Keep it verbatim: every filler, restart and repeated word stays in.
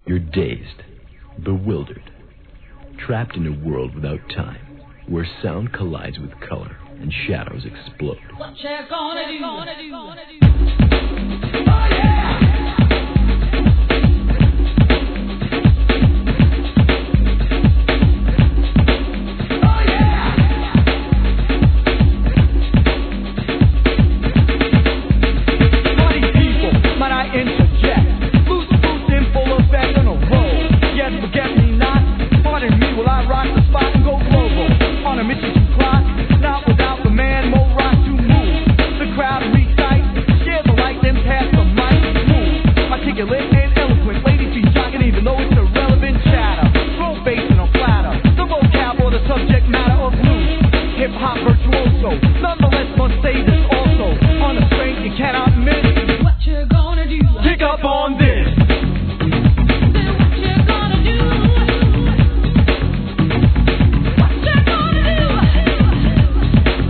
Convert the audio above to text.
You're dazed, bewildered, trapped in a world without time, where sound collides with color and shadows explode. What you gonna do? Gonna do? Gonna do? Oh yeah! Hip-hop virtuoso, nonetheless must say this also. On the strength you cannot